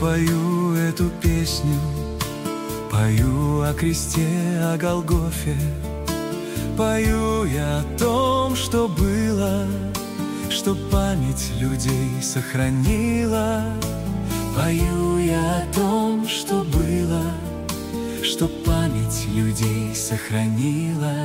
пою эту песню, пою о кресте, о Голгофе. Пою я о том, что было, что память людей сохранила. Пою я о том, что было, что память людей сохранила.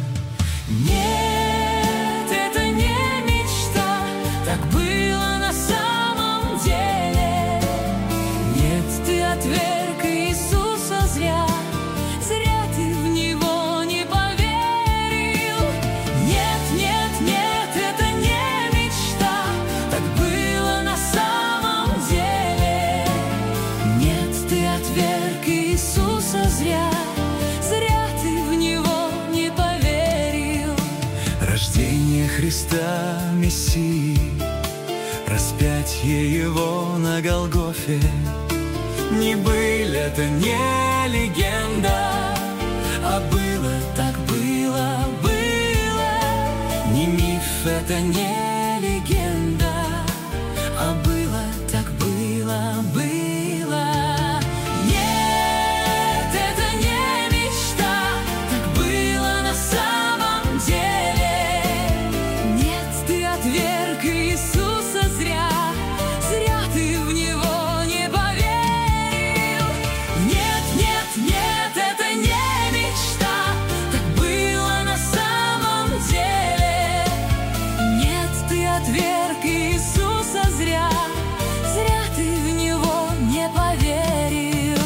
Нет, это не мечта, так было на самом деле. Нет, ты отверг Иисуса зря, зря ты в Него не поверил. Нет, нет, нет, это не мечта, так было на самом деле. Нет, ты отверг Иисуса зря, зря ты в Него не поверил. Рождение Христа, Мессии, распятие Его на Голгофе, не быль, это не легенда, а было, так было, было. Не миф, это не легенда, а было, так было, было. Нет, это не мечта, так было на самом деле. Нет, ты отверг Иисуса зря, зря ты в Него не поверил. Нет, нет, нет, это не мечта, так было на самом деле. Нет, ты отверг Иисуса зря, зря ты в Него не поверил.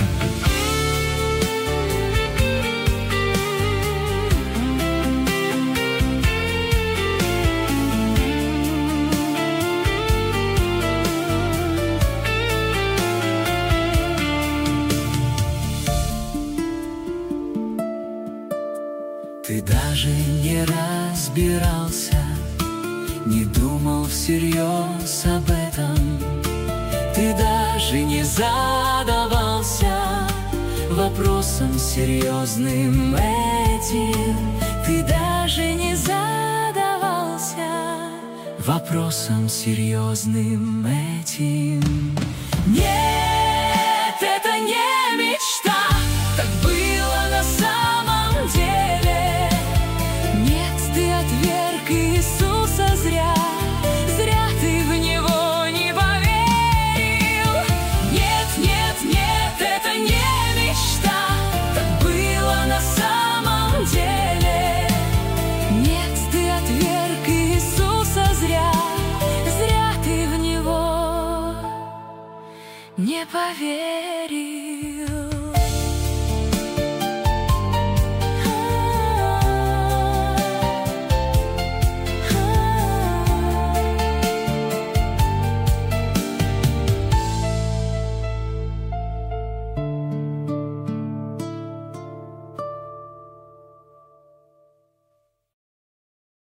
Ты даже не разбирался, не думал всерьез об этом. Ты даже не задавался вопросом серьезным этим. Ты даже не задавался вопросом серьезным этим. Нет, это не мечта, так было на самом деле. Нет, ты отверг Иисуса зря, зря ты в Него не поверил. Нет, нет, нет, это не мечта, так было на самом деле. Нет, ты отверг Иисуса зря, зря ты в Него не поверил.